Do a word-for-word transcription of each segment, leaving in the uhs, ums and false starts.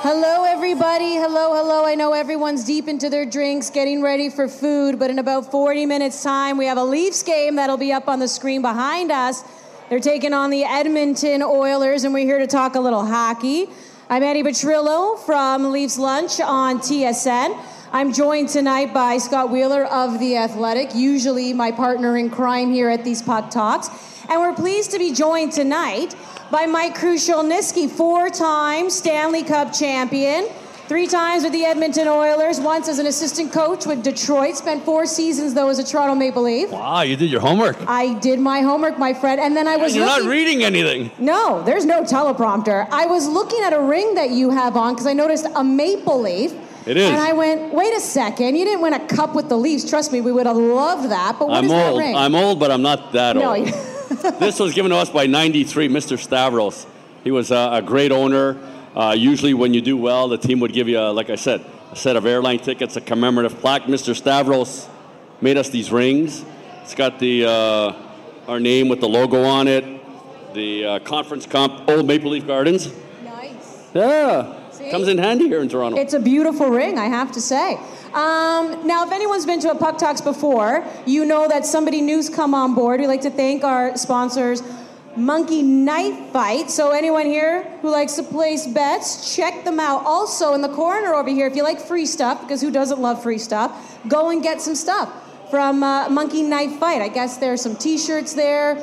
Hello, everybody. Hello, hello. I know everyone's deep into their drinks, getting ready for food, but in about forty minutes' time, we have a Leafs game that'll be up on the screen behind us. They're taking on the Edmonton Oilers, and we're here to talk a little hockey. I'm Eddie Petrillo from Leafs Lunch on T S N. I'm joined tonight by Scott Wheeler of The Athletic, usually my partner in crime here at these Puck Talks. And we're pleased to be joined tonight by Mike Krushelnyski, four-time Stanley Cup champion, three times with the Edmonton Oilers, once as an assistant coach with Detroit, spent four seasons, though, as a Toronto Maple Leaf. Wow, you did your homework. I did my homework, my friend, and then I was You're looking... not reading anything. No, there's no teleprompter. I was looking at a ring that you have on because I noticed a Maple Leaf. It is. And I went, wait a second, you didn't win a cup with the Leafs. Trust me, we would have loved that, but what I'm is old. that ring? I'm old, but I'm not that No, old. you- This was given to us by ninety-three, Mister Stavros. He was a, a great owner. Uh, usually when you do well, the team would give you, a, like I said, a set of airline tickets, a commemorative plaque. Mister Stavros made us these rings. It's got the uh, our name with the logo on it, the uh, conference comp, Old Maple Leaf Gardens. Nice. Yeah. See? Comes in handy here in Toronto. It's a beautiful ring, I have to say. Um, now, if anyone's been to a Puck Talks before, you know that somebody new's come on board. We'd like to thank our sponsors, Monkey Knife Fight. So anyone here who likes to place bets, check them out. Also, in the corner over here, if you like free stuff, because who doesn't love free stuff, go and get some stuff from uh, Monkey Knife Fight. I guess there's some T-shirts there.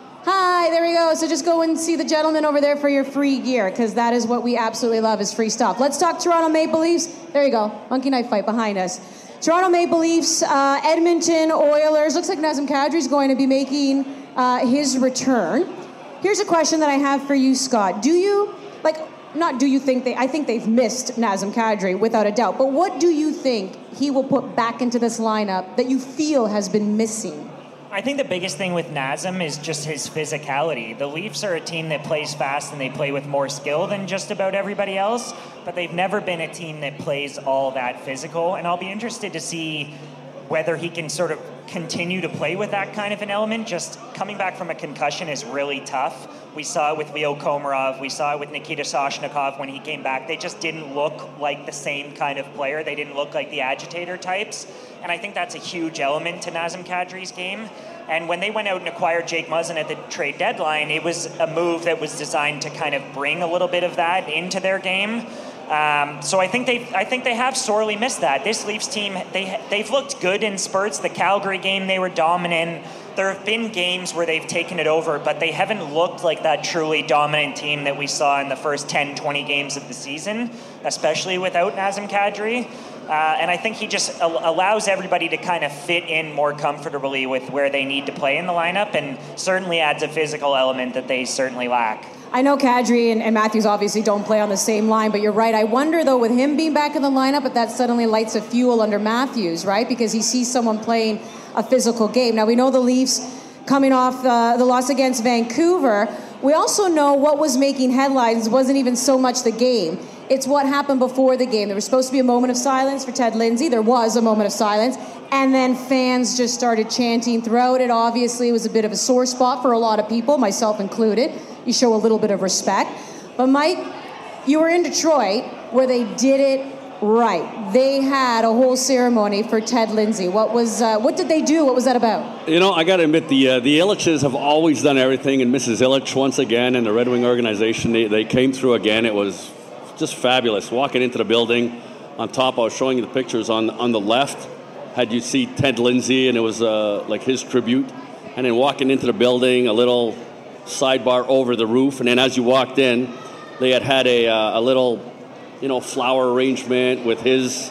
Hi, there we go. So just go and see the gentleman over there for your free gear, because that is what we absolutely love, is free stuff. Let's talk Toronto Maple Leafs. There you go. Monkey Knife Fight behind us. Toronto Maple Leafs, uh, Edmonton Oilers. Looks like Nazem Kadri is going to be making uh, his return. Here's a question that I have for you, Scott. Do you, like, not do you think they, I think they've missed Nazem Kadri without a doubt, but what do you think he will put back into this lineup that you feel has been missing? I think the biggest thing with Nazem is just his physicality. The Leafs are a team that plays fast and they play with more skill than just about everybody else, but they've never been a team that plays all that physical, and I'll be interested to see whether he can sort of continue to play with that kind of an element. Just coming back from a concussion is really tough. We saw it with Leo Komarov. We saw it with Nikita Soshnikov when he came back. They just didn't look like the same kind of player. They didn't look like the agitator types. And I think that's a huge element to Nazem Kadri's game. And when they went out and acquired Jake Muzzin at the trade deadline, it was a move that was designed to kind of bring a little bit of that into their game. Um, so I think they, I think they have sorely missed that. This Leafs team, they they've looked good in spurts. The Calgary game, they were dominant. There have been games where they've taken it over, but they haven't looked like that truly dominant team that we saw in the first ten, twenty games of the season, especially without Nazem Kadri. Uh, and I think he just al- allows everybody to kind of fit in more comfortably with where they need to play in the lineup, and certainly adds a physical element that they certainly lack. I know Kadri and, and Matthews obviously don't play on the same line, but you're right. I wonder, though, with him being back in the lineup, if that suddenly lights a fuel under Matthews, right? Because he sees someone playing a physical game. Now, we know the Leafs coming off uh, the loss against Vancouver. We also know what was making headlines wasn't even so much the game. It's what happened before the game. There was supposed to be a moment of silence for Ted Lindsay. There was a moment of silence. And then fans just started chanting throughout it. Obviously, it was a bit of a sore spot for a lot of people, myself included. You show a little bit of respect. But Mike, you were in Detroit where they did it right. They had a whole ceremony for Ted Lindsay. What was uh, what did they do? What was that about? You know, I got to admit, the uh, the Ilitches have always done everything, and Missus Ilitch, once again, and the Red Wing organization, they, they came through again. It was just fabulous. Walking into the building, on top, I was showing you the pictures on, on the left, had you see Ted Lindsay, and it was uh, like his tribute. And then walking into the building, a little sidebar over the roof, and then as you walked in, they had had a, uh, a little, you know, flower arrangement with his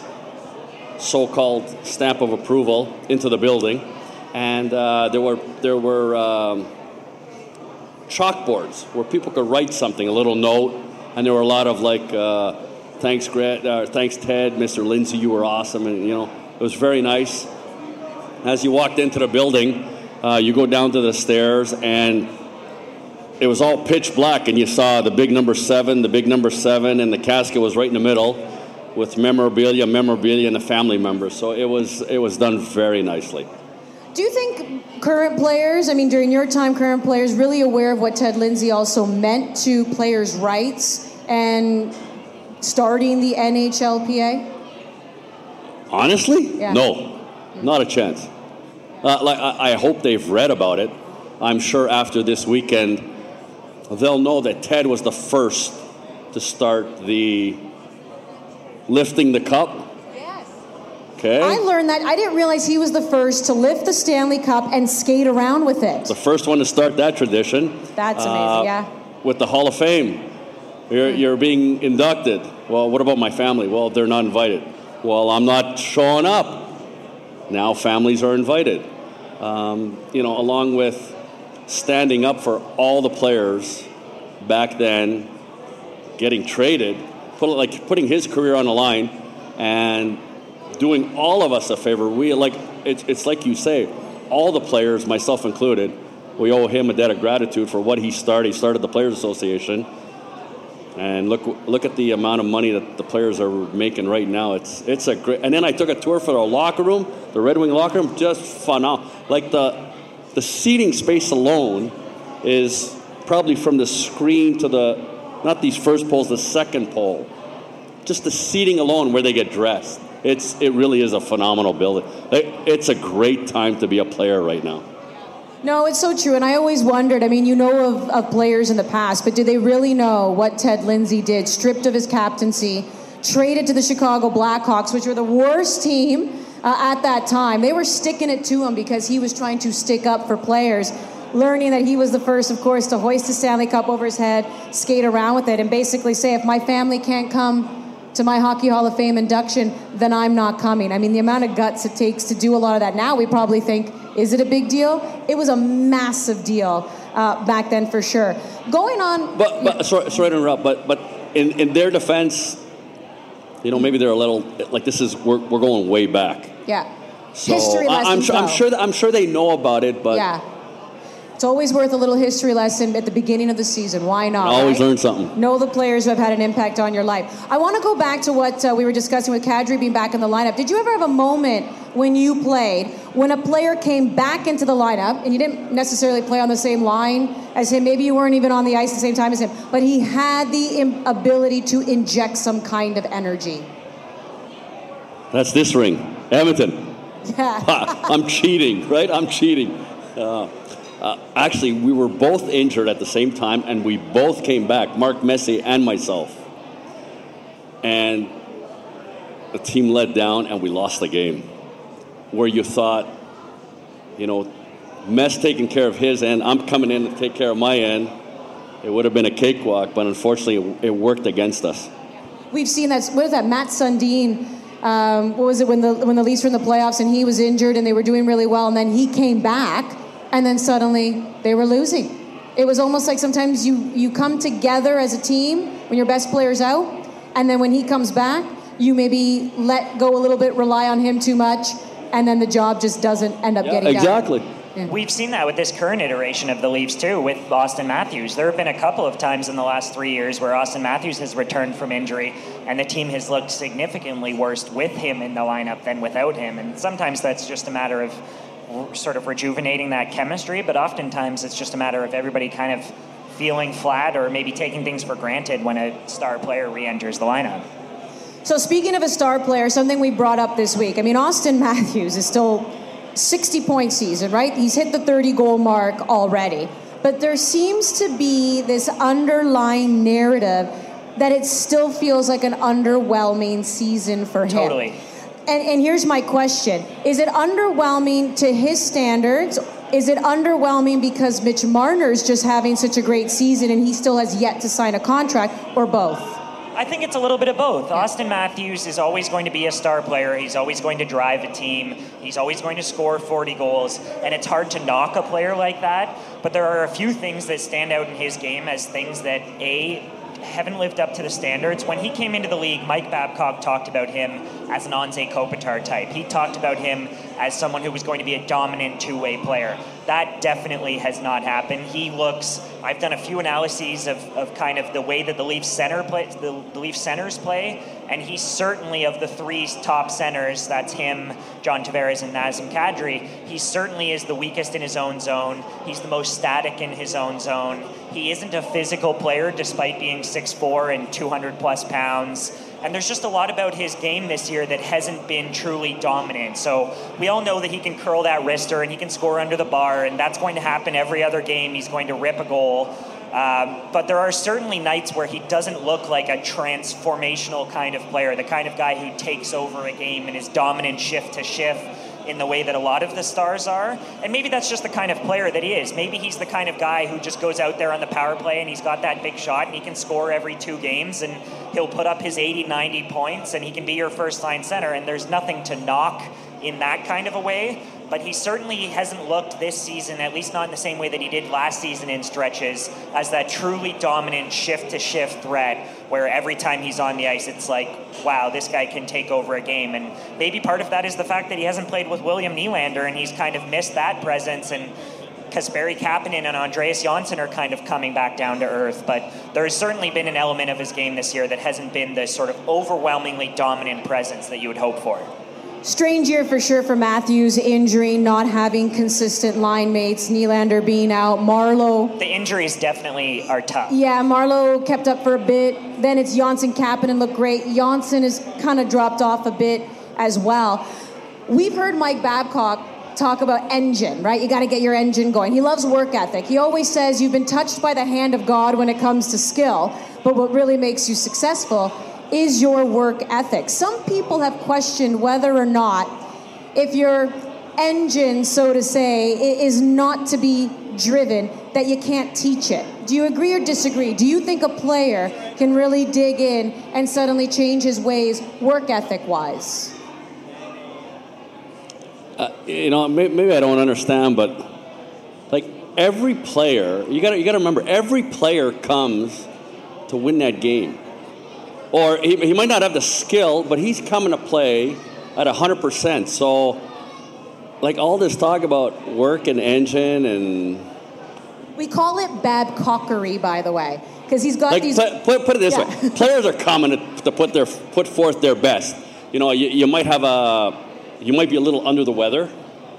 so-called stamp of approval into the building. And uh, there were there were um, chalkboards where people could write something, a little note, and there were a lot of like, uh, thanks, Gret, uh, thanks, Ted, Mister Lindsay, you were awesome, and you know, it was very nice. As you walked into the building, uh, you go down to the stairs, and it was all pitch black, and you saw the big number seven, the big number seven, and the casket was right in the middle with memorabilia, memorabilia, and the family members. So it was it was done very nicely. Do you think current players, I mean, during your time, current players really aware of what Ted Lindsay also meant to players' rights? And starting the N H L P A? Honestly? Yeah. No, not a chance. Uh, like I, I hope they've read about it. I'm sure after this weekend, they'll know that Ted was the first to start the lifting the cup. Yes. Okay. I learned that. I didn't realize he was the first to lift the Stanley Cup and skate around with it. The first one to start that tradition. That's amazing, uh, yeah. With the Hall of Fame. You're, you're being inducted. Well, what about my family? Well, they're not invited. Well, I'm not showing up. Now families are invited. Um, you know, along with standing up for all the players back then, getting traded, put, like putting his career on the line, and doing all of us a favor. We like it's, it's like you say, all the players, myself included, we owe him a debt of gratitude for what he started. He started the Players Association, and look look at the amount of money that the players are making right now. It's it's a great. And then I took a tour for the locker room, the Red Wing locker room, just phenomenal. Like the the seating space alone is probably from the screen to the, not these first poles, the second pole. Just the seating alone where they get dressed. It's it really is a phenomenal building. It, it's a great time to be a player right now. No, it's so true. And I always wondered, I mean, you know of, of players in the past, but do they really know what Ted Lindsay did? Stripped of his captaincy, traded to the Chicago Blackhawks, which were the worst team uh, at that time. They were sticking it to him because he was trying to stick up for players, learning that he was the first, of course, to hoist the Stanley Cup over his head, skate around with it, and basically say, if my family can't come to my Hockey Hall of Fame induction, then I'm not coming. I mean, the amount of guts it takes to do a lot of that. Now we probably think, is it a big deal? It was a massive deal uh, back then for sure. Going on... But, but sorry, sorry to interrupt, but, but in, in their defense, you know, maybe they're a little, like this is, we're, we're going way back. Yeah. So History I, I'm, lessons, sure, I'm, though. sure that, I'm sure they know about it, but... Yeah. It's always worth a little history lesson at the beginning of the season. Why not? Always right? learn something. Know the players who have had an impact on your life. I want to go back to what uh, we were discussing with Kadri being back in the lineup. Did you ever have a moment when you played when a player came back into the lineup and you didn't necessarily play on the same line as him? Maybe you weren't even on the ice at the same time as him, but he had the im- ability to inject some kind of energy. That's this ring. Edmonton. Yeah. I'm cheating, right? I'm cheating. Uh, Uh, actually, we were both injured at the same time, and we both came back, Mark Messier and myself. And the team let down, and we lost the game. Where you thought, you know, Mess taking care of his end, I'm coming in to take care of my end. It would have been a cakewalk, but unfortunately, it, it worked against us. We've seen that. What is that? Matt Sundin. Um, what was it when the when the Leafs were in the playoffs and he was injured and they were doing really well, and then he came back. And then suddenly they were losing. It was almost like sometimes you, you come together as a team when your best player's out, and then when he comes back, you maybe let go a little bit, rely on him too much, and then the job just doesn't end up Yeah, getting exactly. done. Yeah. We've seen that with this current iteration of the Leafs too, with Austin Matthews. There have been a couple of times in the last three years where Austin Matthews has returned from injury, and the team has looked significantly worse with him in the lineup than without him. And sometimes that's just a matter of sort of rejuvenating that chemistry, but oftentimes it's just a matter of everybody kind of feeling flat or maybe taking things for granted when a star player re-enters the lineup. So speaking of a star player, something we brought up this week. I mean, Austin Matthews is still sixty-point season, right? He's hit the thirty-goal mark already. But there seems to be this underlying narrative that it still feels like an underwhelming season for him. Totally. And, and here's my question. Is it underwhelming to his standards? Is it underwhelming because Mitch Marner's just having such a great season and he still has yet to sign a contract, or both? I think it's a little bit of both. Austin Matthews is always going to be a star player. He's always going to drive a team. He's always going to score forty goals. And it's hard to knock a player like that. But there are a few things that stand out in his game as things that, A, haven't lived up to the standards. When he came into the league, Mike Babcock talked about him as an Anze Kopitar type. He talked about him as someone who was going to be a dominant two-way player. That definitely has not happened. He looks, I've done a few analyses of, of kind of the way that the Leafs center play, the, the Leafs centers play, and he's certainly, of the three top centers, that's him, John Tavares, and Nazem Kadri, he certainly is the weakest in his own zone. He's the most static in his own zone. He isn't a physical player despite being six foot four and two hundred plus pounds. And there's just a lot about his game this year that hasn't been truly dominant. So we all know that he can curl that wrister and he can score under the bar, and that's going to happen every other game. He's going to rip a goal. Um, but there are certainly nights where he doesn't look like a transformational kind of player, the kind of guy who takes over a game and is dominant shift to shift in the way that a lot of the stars are. And maybe that's just the kind of player that he is. Maybe he's the kind of guy who just goes out there on the power play and he's got that big shot and he can score every two games and he'll put up his eighty, ninety points and he can be your first line center, and there's nothing to knock in that kind of a way. But he certainly hasn't looked this season, at least not in the same way that he did last season in stretches, as that truly dominant shift-to-shift threat where every time he's on the ice, it's like, wow, this guy can take over a game. And maybe part of that is the fact that he hasn't played with William Nylander, and he's kind of missed that presence. And Kasperi Kapanen and Andreas Johnsson are kind of coming back down to earth. But there's certainly been an element of his game this year that hasn't been the sort of overwhelmingly dominant presence that you would hope for. Strange year for sure for Matthews, injury, not having consistent line mates, Nylander being out, Marleau. The injuries definitely are tough. Yeah, Marleau kept up for a bit. Then it's Johnsson, Kapanen looked great. Johnsson has kind of dropped off a bit as well. We've heard Mike Babcock talk about engine, right? You got to get your engine going. He loves work ethic. He always says you've been touched by the hand of God when it comes to skill, but what really makes you successful is your work ethic. Some people have questioned whether or not, if your engine, so to say, is not to be driven, that you can't teach it. Do you agree or disagree? Do you think a player can really dig in and suddenly change his ways, work ethic-wise? Uh, you know, maybe I don't understand, but like every player, you got you got to remember, every player comes to win that game. Or he, he might not have the skill, but he's coming to play at one hundred percent. So, like all this talk about work and engine and... We call it Babcockery, by the way, because he's got like, these... Put, put, put it this yeah. way. Players are coming to, to put their put forth their best. You know, you, you might have a... You might be a little under the weather.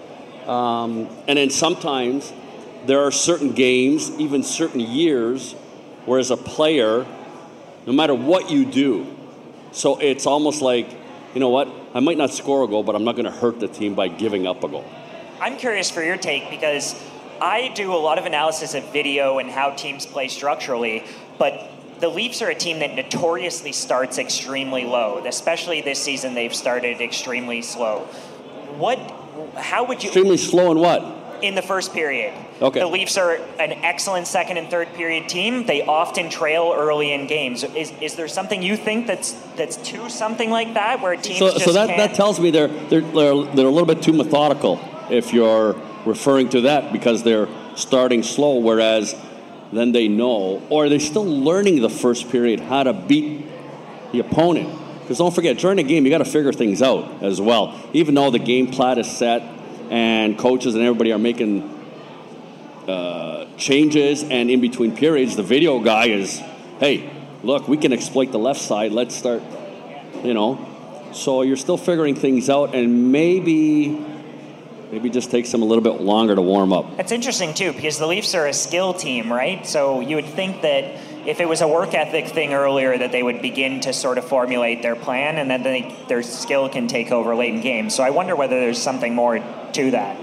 Um, and then sometimes there are certain games, even certain years, where as a player... no matter what you do. So it's almost like, you know what, I might not score a goal, but I'm not going to hurt the team by giving up a goal. I'm curious for your take, because I do a lot of analysis of video and how teams play structurally, but the Leafs are a team that notoriously starts extremely low. Especially this season, they've started extremely slow. What, how would you... Extremely slow in what? In the first period. Okay. The Leafs are an excellent second and third period team. They often trail early in games. Is is there something you think that's that's to something like that, where teams so, just so that, can't... that tells me they're, they're they're they're a little bit too methodical if you're referring to that, because they're starting slow, whereas then they know, or they're still learning the first period how to beat the opponent. Because don't forget, during the game you got to figure things out as well. Even though the game plan is set and coaches and everybody are making uh, changes, and in between periods, the video guy is, hey, look, we can exploit the left side. Let's start, you know. So you're still figuring things out, and maybe maybe just takes them a little bit longer to warm up. It's interesting, too, because the Leafs are a skill team, right? So you would think that if it was a work ethic thing earlier, that they would begin to sort of formulate their plan, and then they, their skill can take over late in games. So I wonder whether there's something more to that.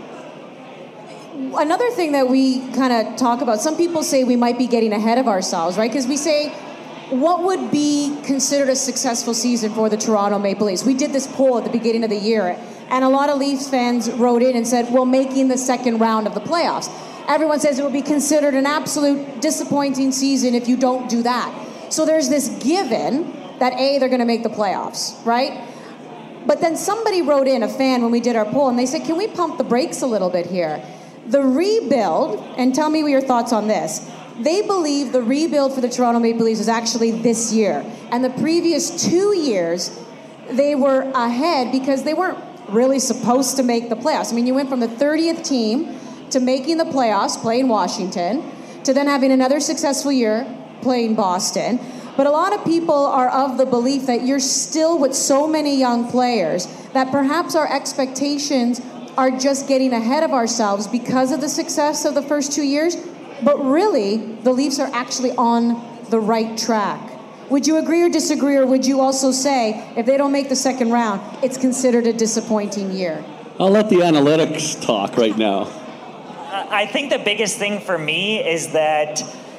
Another thing that we kind of talk about, some people say we might be getting ahead of ourselves, right? Because we say, what would be considered a successful season for the Toronto Maple Leafs? We did this poll at the beginning of the year, and a lot of Leafs fans wrote in and said, well, making the second round of the playoffs. Everyone says it would be considered an absolute disappointing season if you don't do that. So there's this given that, A, they're going to make the playoffs, right? But then somebody wrote in, a fan, when we did our poll, and they said, can we pump the brakes a little bit here? The rebuild, and tell me what your thoughts on this, they believe the rebuild for the Toronto Maple Leafs is actually this year. And the previous two years, they were ahead because they weren't really supposed to make the playoffs. I mean, you went from the thirtieth team to making the playoffs, playing Washington, to then having another successful year playing Boston. But a lot of people are of the belief that you're still with so many young players that perhaps our expectations are just getting ahead of ourselves because of the success of the first two years. But really, the Leafs are actually on the right track. Would you agree or disagree, or would you also say if they don't make the second round, it's considered a disappointing year? I'll let the analytics talk right now. I think the biggest thing for me is that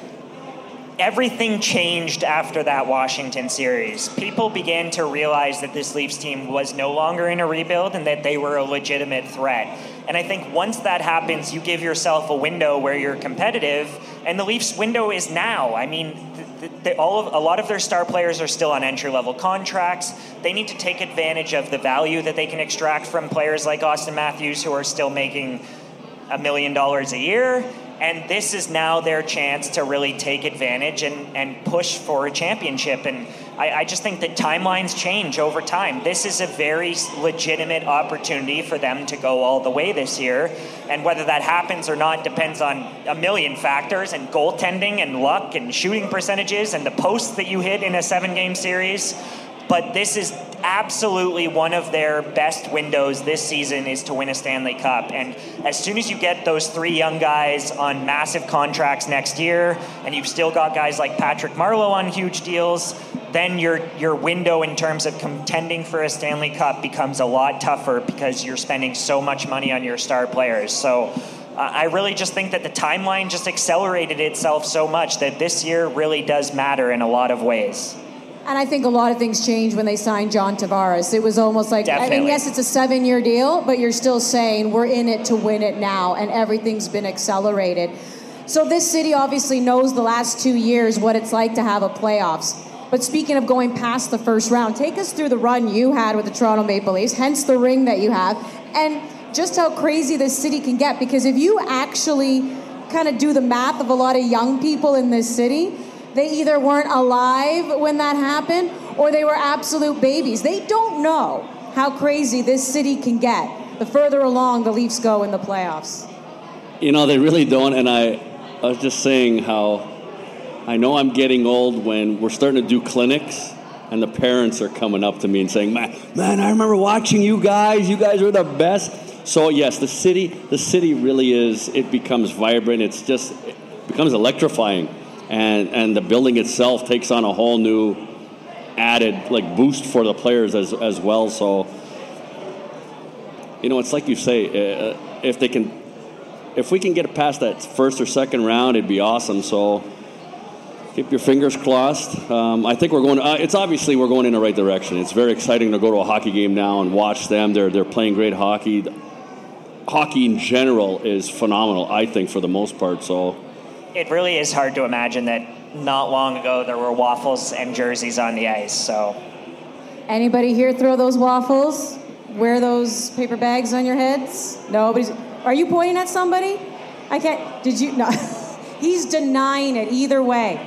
everything changed after that Washington series. People began to realize that this Leafs team was no longer in a rebuild and that they were a legitimate threat. And I think once that happens, you give yourself a window where you're competitive, and the Leafs' window is now. I mean, the, the, all of, a lot of their star players are still on entry-level contracts. They need to take advantage of the value that they can extract from players like Austin Matthews, who are still making a million dollars a year. And this is now their chance to really take advantage and, and push for a championship. And I, I just think that timelines change over time. This is a very legitimate opportunity for them to go all the way this year. And whether that happens or not depends on a million factors, and goaltending and luck and shooting percentages and the posts that you hit in a seven-game series. But this is absolutely one of their best windows this season, is to win a Stanley Cup. And as soon as you get those three young guys on massive contracts next year, and you've still got guys like Patrick Marleau on huge deals, then your your window in terms of contending for a Stanley Cup becomes a lot tougher because you're spending so much money on your star players. So uh, I really just think that the timeline just accelerated itself so much that this year really does matter in a lot of ways. And I think a lot of things changed when they signed John Tavares. It was almost like, Definitely. I mean, yes, it's a seven-year deal, but you're still saying we're in it to win it now, and everything's been accelerated. So this city obviously knows the last two years what it's like to have a playoffs. But speaking of going past the first round, take us through the run you had with the Toronto Maple Leafs, hence the ring that you have, and just how crazy this city can get. Because if you actually kind of do the math of a lot of young people in this city, they either weren't alive when that happened, or they were absolute babies. They don't know how crazy this city can get the further along the Leafs go in the playoffs. You know, they really don't. And I, I was just saying how I know I'm getting old when we're starting to do clinics and the parents are coming up to me and saying, man, man, I remember watching you guys. You guys were the best. So, yes, the city, the city really is, it becomes vibrant. It's just, it becomes electrifying. And and the building itself takes on a whole new added like boost for the players as as well. So, you know, it's like you say, uh, if they can, if we can get past that first or second round, it'd be awesome. So, keep your fingers crossed. Um, I think we're going. Uh, it's obviously we're going in the right direction. It's very exciting to go to a hockey game now and watch them. They're they're playing great hockey. Hockey in general is phenomenal, I think, for the most part. So. It really is hard to imagine that not long ago there were waffles and jerseys on the ice. So, anybody here throw those waffles? Wear those paper bags on your heads? Nobody's. Are you pointing at somebody? I can't. Did you? No. He's denying it either way.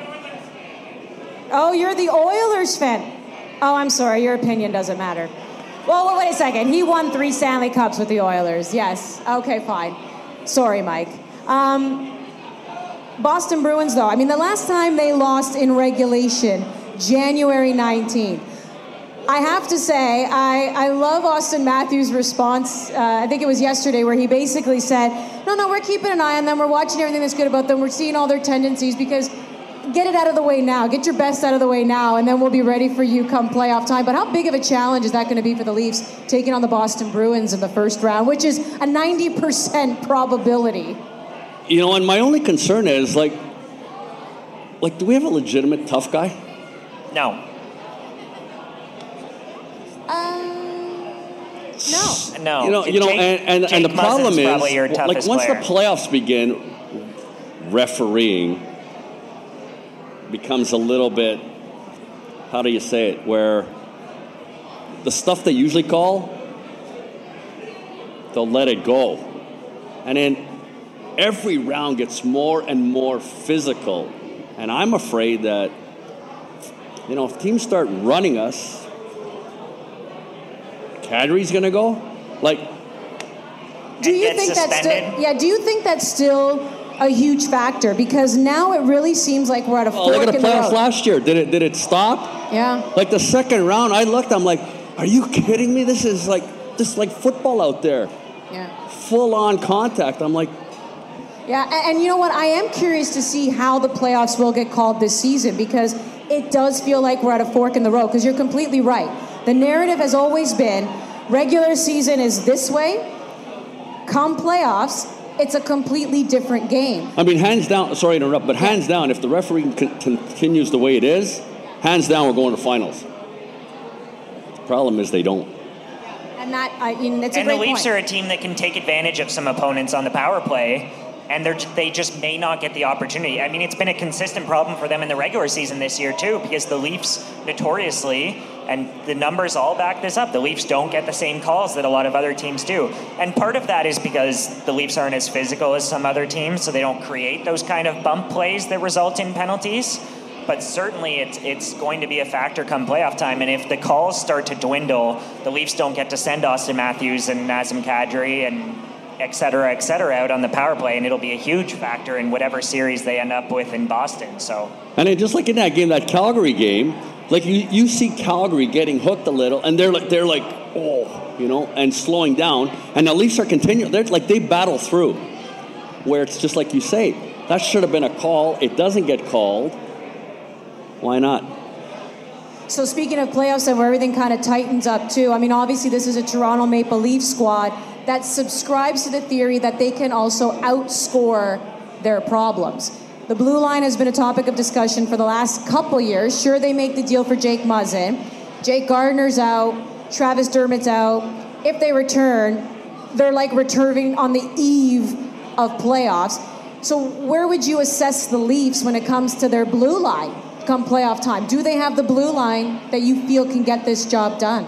Oh, you're the Oilers fan. Oh, I'm sorry. Your opinion doesn't matter. Well, wait a second. He won three Stanley Cups with the Oilers. Yes. Okay, fine. Sorry, Mike. Um. Boston Bruins, though, I mean, the last time they lost in regulation, January nineteenth. I have to say, I, I love Austin Matthews' response. Uh, I think it was yesterday where he basically said, no, no, we're keeping an eye on them. We're watching everything that's good about them. We're seeing all their tendencies because get it out of the way now. Get your best out of the way now, and then we'll be ready for you come playoff time. But how big of a challenge is that going to be for the Leafs taking on the Boston Bruins in the first round, which is a ninety percent probability? You know, and my only concern is, like, like, do we have a legitimate tough guy? No. Um, no. No. You know, you know, Jake, and, and, Jake and the problem Muzzin's is, probably your like, toughest once player. the playoffs begin, refereeing becomes a little bit, how do you say it, where the stuff they usually call, they'll let it go. And then every round gets more and more physical. And I'm afraid that, you know, if teams start running us, Kadri's going to go. Like, Do you think that's still, yeah, do you think that's still a huge factor? Because now it really seems like we're at a Oh, fork look at the in the playoffs road. last year. Did it did it stop? Yeah. Like the second round, I looked, I'm like, are you kidding me? This is like this is like football out there. Yeah. Full on contact. I'm like, Yeah, and, and you know what? I am curious to see how the playoffs will get called this season, because it does feel like we're at a fork in the road, because you're completely right. The narrative has always been regular season is this way. Come playoffs, it's a completely different game. I mean, hands down, sorry to interrupt, but hands down, if the referee con- continues the way it is, hands down, we're going to finals. The problem is they don't. And that, I mean, it's a And great the Leafs point. are a team that can take advantage of some opponents on the power play, and they're, they just may not get the opportunity. I mean, it's been a consistent problem for them in the regular season this year, too, because the Leafs notoriously, and the numbers all back this up, the Leafs don't get the same calls that a lot of other teams do. And part of that is because the Leafs aren't as physical as some other teams, so they don't create those kind of bump plays that result in penalties. But certainly it's it's going to be a factor come playoff time. And if the calls start to dwindle, the Leafs don't get to send Austin Matthews and Nazem Kadri and et cetera, et cetera, out on the power play, and it'll be a huge factor in whatever series they end up with in Boston. So, And then just like in that game, that Calgary game, like you, you see Calgary getting hooked a little, and they're like they're like oh, you know, and slowing down, and the Leafs are continuing. They're like they battle through, where it's just like you say, that should have been a call. It doesn't get called. Why not? So speaking of playoffs and where everything kind of tightens up too, I mean, obviously this is a Toronto Maple Leafs squad that subscribes to the theory that they can also outscore their problems. The blue line has been a topic of discussion for the last couple years. Sure, they make the deal for Jake Muzzin. Jake Gardner's out. Travis Dermott's out. If they return, they're like returning on the eve of playoffs. So where would you assess the Leafs when it comes to their blue line come playoff time? Do they have the blue line that you feel can get this job done?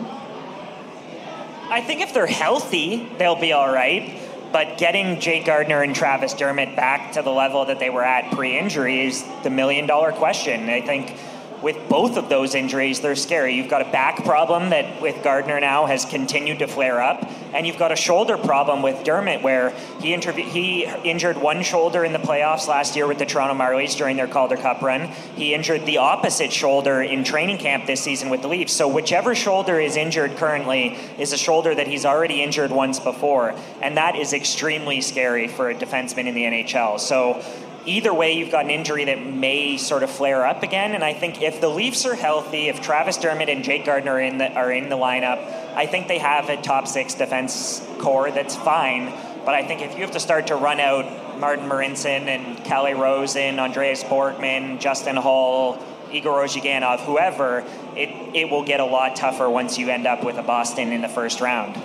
I think if they're healthy, they'll be all right. But getting Jake Gardner and Travis Dermott back to the level that they were at pre-injury is the million-dollar question. I think with both of those injuries, they're scary. You've got a back problem that with Gardner now has continued to flare up, and you've got a shoulder problem with Dermott where he, interv- he injured one shoulder in the playoffs last year with the Toronto Marlies during their Calder Cup run. He injured the opposite shoulder in training camp this season with the Leafs. So whichever shoulder is injured currently is a shoulder that he's already injured once before, and that is extremely scary for a defenseman in the N H L. So either way, you've got an injury that may sort of flare up again. And I think if the Leafs are healthy, if Travis Dermott and Jake Gardner are in the, are in the lineup, I think they have a top six defense core that's fine. But I think if you have to start to run out Martin Marincin and Kalle Rosen, Andreas Borgman, Justin Hall, Igor Ozhiganov, whoever, it, it will get a lot tougher once you end up with a Boston in the first round.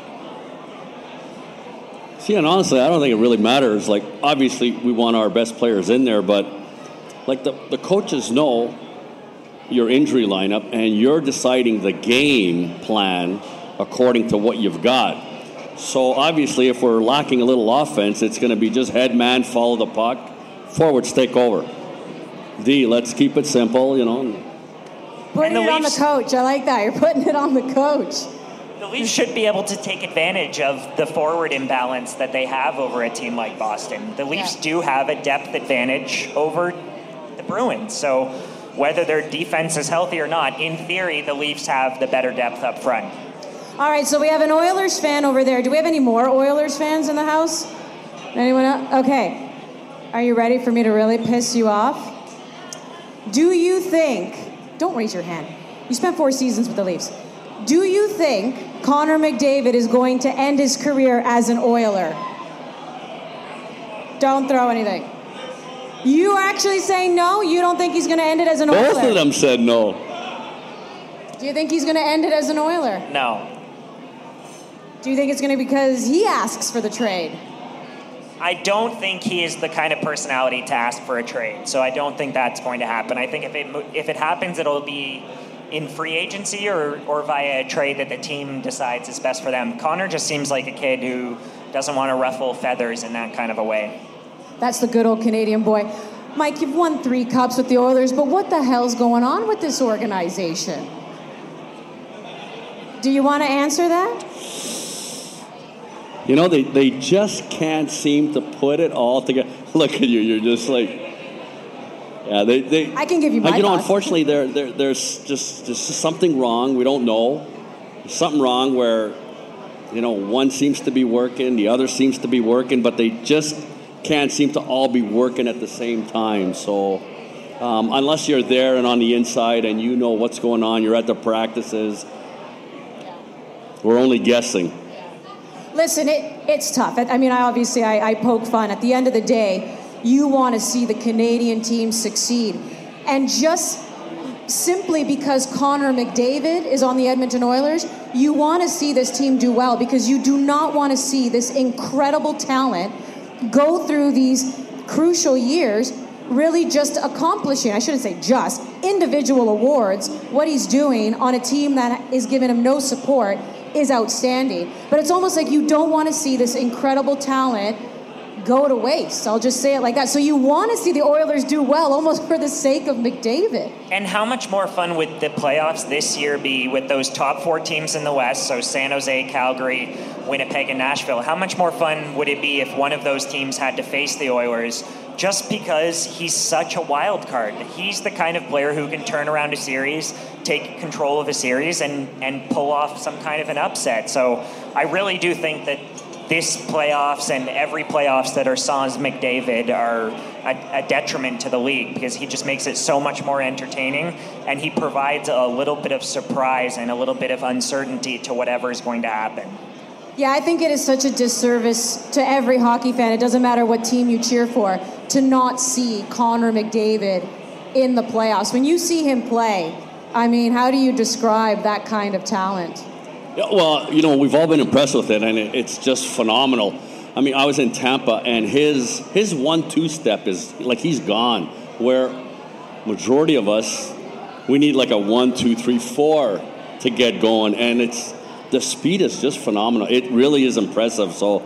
See, and honestly, I don't think it really matters. Like, obviously, we want our best players in there, but like the, the coaches know your injury lineup, and you're deciding the game plan according to what you've got. So obviously, if we're lacking a little offense, it's going to be just head man, follow the puck, forwards take over. D, let's keep it simple, you know. Putting the it on the Leafs- coach. I like that. You're putting it on the coach. The Leafs should be able to take advantage of the forward imbalance that they have over a team like Boston. The Leafs Yeah. do have a depth advantage over the Bruins. So whether their defense is healthy or not, in theory, the Leafs have the better depth up front. All right, so we have an Oilers fan over there. Do we have any more Oilers fans in the house? Anyone else? Okay. Are you ready for me to really piss you off? Do you think, don't raise your hand, you spent four seasons with the Leafs. Do you think Connor McDavid is going to end his career as an Oiler? Don't throw anything. You are actually saying no? You don't think he's going to end it as an Oiler? Both of them said no. Do you think he's going to end it as an Oiler? No. Do you think it's going to be because he asks for the trade? I don't think he is the kind of personality to ask for a trade. So I don't think that's going to happen. I think if it if it happens, it'll be in free agency or, or via a trade that the team decides is best for them. Connor just seems like a kid who doesn't want to ruffle feathers in that kind of a way. That's the good old Canadian boy. Mike, you've won three cups with the Oilers, but what the hell's going on with this organization? Do you want to answer that? You know, they, they just can't seem to put it all together. Look at you, you're just like, yeah, they. they I can give you my You know, thoughts. unfortunately, there, there, there's just, just something wrong. We don't know. There's something wrong where, you know, one seems to be working, the other seems to be working, but they just can't seem to all be working at the same time. So um, unless you're there and on the inside and you know what's going on, you're at the practices, we're only guessing. Listen, it, it's tough. I mean, I obviously, I, I poke fun. At the end of the day, you want to see the Canadian team succeed. And just simply because Connor McDavid is on the Edmonton Oilers, you want to see this team do well because you do not want to see this incredible talent go through these crucial years really just accomplishing, I shouldn't say just, individual awards. What he's doing on a team that is giving him no support is outstanding. But it's almost like you don't want to see this incredible talent go to waste. I'll just say it like that. So you want to see the Oilers do well almost for the sake of McDavid. And how much more fun would the playoffs this year be with those top four teams in the West, so San Jose, Calgary, Winnipeg, and Nashville? How much more fun would it be if one of those teams had to face the Oilers just because he's such a wild card? He's the kind of player who can turn around a series, take control of a series, and, and pull off some kind of an upset. So I really do think that this playoffs and every playoffs that are sans McDavid are a, a detriment to the league because he just makes it so much more entertaining and he provides a little bit of surprise and a little bit of uncertainty to whatever is going to happen. Yeah, I think it is such a disservice to every hockey fan, it doesn't matter what team you cheer for, to not see Connor McDavid in the playoffs. When you see him play, I mean, how do you describe that kind of talent? Yeah, well, you know, we've all been impressed with it, and it, it's just phenomenal. I mean, I was in Tampa, and his his one-two step is like he's gone, where majority of us, we need like a one, two, three, four to get going, and it's the speed is just phenomenal. It really is impressive. So,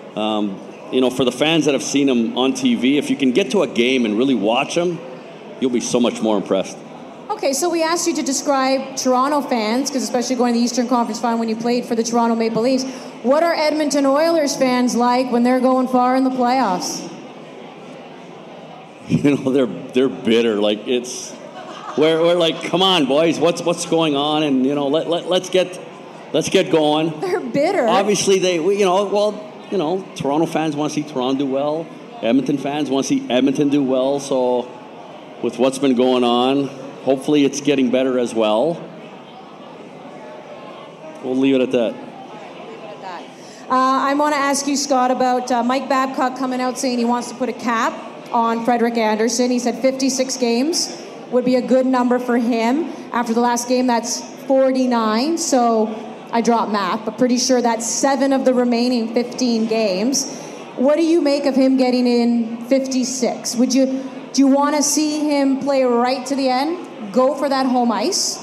um, you know, for the fans that have seen him on T V, if you can get to a game and really watch him, you'll be so much more impressed. Okay, so we asked you to describe Toronto fans, because especially going to the Eastern Conference Final when you played for the Toronto Maple Leafs. What are Edmonton Oilers fans like when they're going far in the playoffs? You know, they're they're bitter. Like it's, we're we're like, come on, boys, what's what's going on? And you know, let let let's get let's get going. They're bitter. Obviously, they you know well you know Toronto fans want to see Toronto do well. Edmonton fans want to see Edmonton do well. So, with what's been going on, hopefully it's getting better as well. We'll leave it at that. Uh, I want to ask you, Scott, about uh, Mike Babcock coming out saying he wants to put a cap on Frederik Andersen. He said fifty-six games would be a good number for him. After the last game, that's forty-nine. So I dropped math, but pretty sure that's seven of the remaining fifteen games. What do you make of him getting in fifty-six? Would you do you want to see him play right to the end, go for that home ice,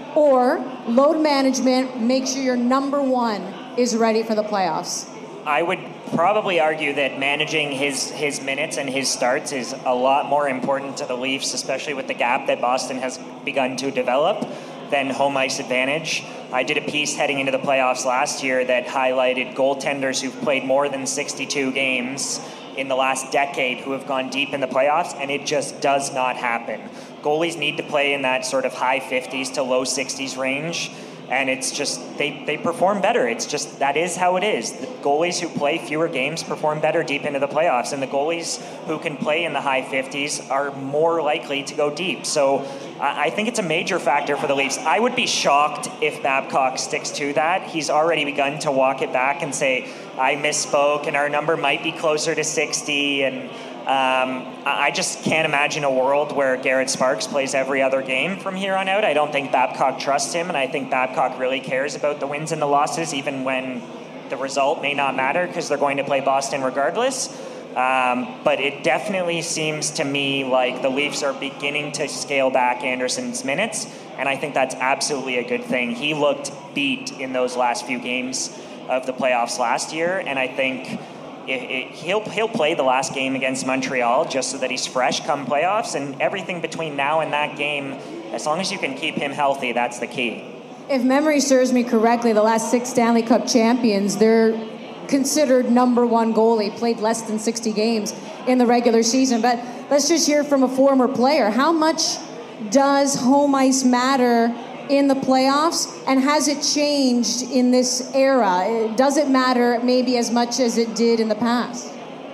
or load management, make sure your number one is ready for the playoffs? I would probably argue that managing his, his minutes and his starts is a lot more important to the Leafs, especially with the gap that Boston has begun to develop, than home ice advantage. I did a piece heading into the playoffs last year that highlighted goaltenders who've played more than sixty-two games in the last decade who have gone deep in the playoffs, and it just does not happen. Goalies need to play in that sort of high fifties to low sixties range, and it's just, they, they perform better. It's just, that is how it is. The goalies who play fewer games perform better deep into the playoffs, and the goalies who can play in the high fifties are more likely to go deep. So I, I think it's a major factor for the Leafs. I would be shocked if Babcock sticks to that. He's already begun to walk it back and say, I misspoke, and our number might be closer to sixty, and Um, I just can't imagine a world where Garrett Sparks plays every other game from here on out. I don't think Babcock trusts him, and I think Babcock really cares about the wins and the losses, even when the result may not matter because they're going to play Boston regardless. Um, but it definitely seems to me like the Leafs are beginning to scale back Anderson's minutes, and I think that's absolutely a good thing. He looked beat in those last few games of the playoffs last year, and I think It, it, he'll he'll play the last game against Montreal just so that he's fresh come playoffs, and everything between now and that game, as long as you can keep him healthy, that's the key. If memory serves me correctly, the last six Stanley Cup champions, their considered number one goalie, played less than sixty games in the regular season. But let's just hear from a former player. How much does home ice matter in the playoffs, and has it changed in this era? Does it matter maybe as much as it did in the past?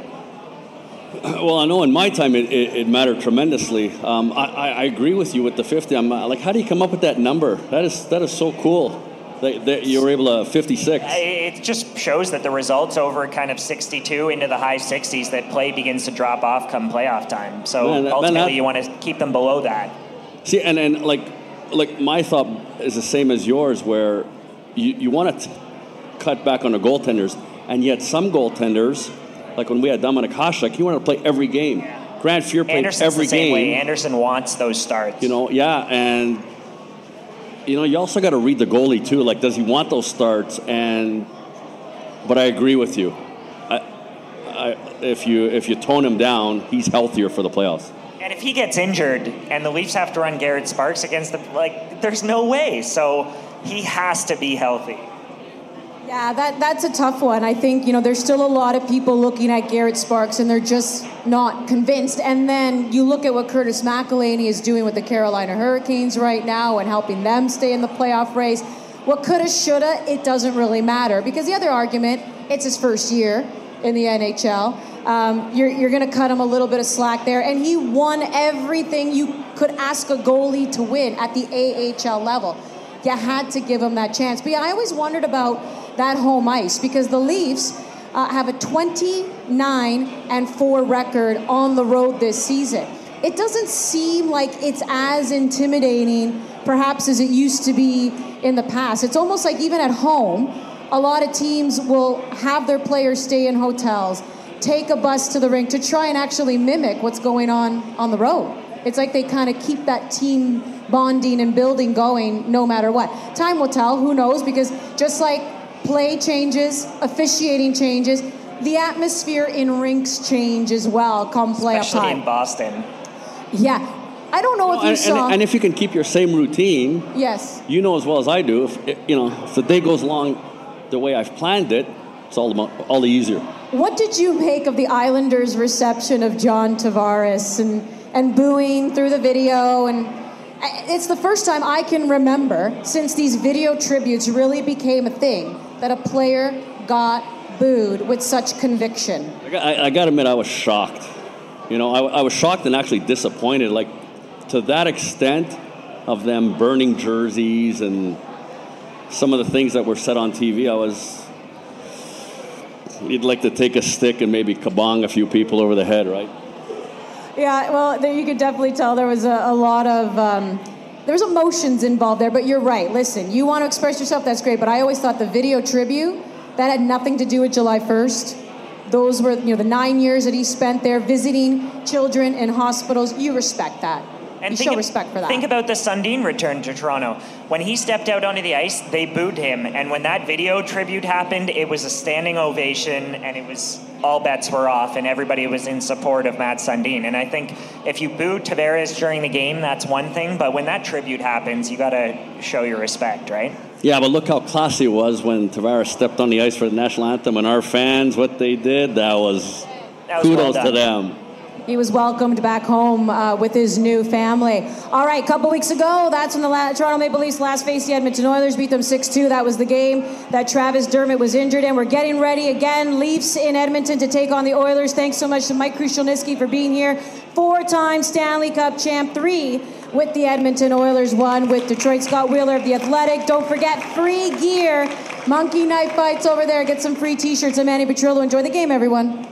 Well, I know in my time it, it, it mattered tremendously. Um, I, I agree with you with the fifty. I'm uh, like, how do you come up with that number? That is that is so cool. That, that you were able to fifty-six. It just shows that the results over kind of sixty-two into the high sixties, that play begins to drop off come playoff time. So man, that, ultimately, man, that, you want to keep them below that. See, and and like like my thought is the same as yours, where you you want to cut back on the goaltenders, and yet some goaltenders, like when we had Dominik Hasek, he wanted to play every game. Grant Fuhr played Anderson's every the same game. way. Anderson wants those starts. You know, yeah, and you know, you also got to read the goalie too. Like, does he want those starts? And but I agree with you. I, I, if you if you tone him down, he's healthier for the playoffs. And if he gets injured and the Leafs have to run Garrett Sparks against the, like, there's no way. So he has to be healthy. Yeah, that, that's a tough one. I think, you know, there's still a lot of people looking at Garrett Sparks and they're just not convinced. And then you look at what Curtis McElhinney is doing with the Carolina Hurricanes right now and helping them stay in the playoff race. What coulda, shoulda, it doesn't really matter. Because the other argument, it's his first year in the N H L. Um, you're you're going to cut him a little bit of slack there. And he won everything you could ask a goalie to win at the A H L level. You had to give him that chance. But yeah, I always wondered about that home ice, because the Leafs uh, have a twenty-nine and four record on the road this season. It doesn't seem like it's as intimidating perhaps as it used to be in the past. It's almost like even at home, a lot of teams will have their players stay in hotels, take a bus to the rink to try and actually mimic what's going on on the road. It's like they kind of keep that team bonding and building going no matter what. Time will tell, who knows, because just like play changes, officiating changes, the atmosphere in rinks change as well come playoff Especially time. in Boston. Yeah. I don't know Well, if you and, saw... and, and if you can keep your same routine, yes. you know as well as I do, if you know if the day goes along the way I've planned it, it's all the, all the easier. What did you make of the Islanders' reception of John Tavares and, and booing through the video? And it's the first time I can remember since these video tributes really became a thing that a player got booed with such conviction. I, I, I got to admit, I was shocked. You know, I, I was shocked and actually disappointed. Like, to that extent of them burning jerseys and some of the things that were said on T V, I was... You'd like to take a stick and maybe kabong a few people over the head, right? Yeah, well, there, you could definitely tell there was a, a lot of... Um, there was emotions involved there, but you're right. Listen, you want to express yourself, that's great, but I always thought the video tribute, that had nothing to do with July first. Those were, you know, the nine years that he spent there visiting children in hospitals. You respect that. And you think show of, respect for that. Think about the Sundin return to Toronto. When he stepped out onto the ice, they booed him. And when that video tribute happened, it was a standing ovation, and it was all bets were off, and everybody was in support of Matt Sundin. And I think if you boo Tavares during the game, that's one thing. But when that tribute happens, you got to show your respect, right? Yeah, but look how classy it was when Tavares stepped on the ice for the national anthem, and our fans, what they did, that was, That was kudos well to done. them. He was welcomed back home uh, with his new family. All right, a couple weeks ago, that's when the la- Toronto Maple Leafs last faced the Edmonton Oilers, beat them six two. That was the game that Travis Dermott was injured in. We're getting ready again, Leafs in Edmonton to take on the Oilers. Thanks so much to Mike Krushelnyski for being here. Four-time Stanley Cup champ, three with the Edmonton Oilers, one with Detroit. Scott Wheeler of The Athletic. Don't forget, free gear. Monkey Knife Fights over there. Get some free T-shirts. I'm Manny Petrillo. Enjoy the game, everyone.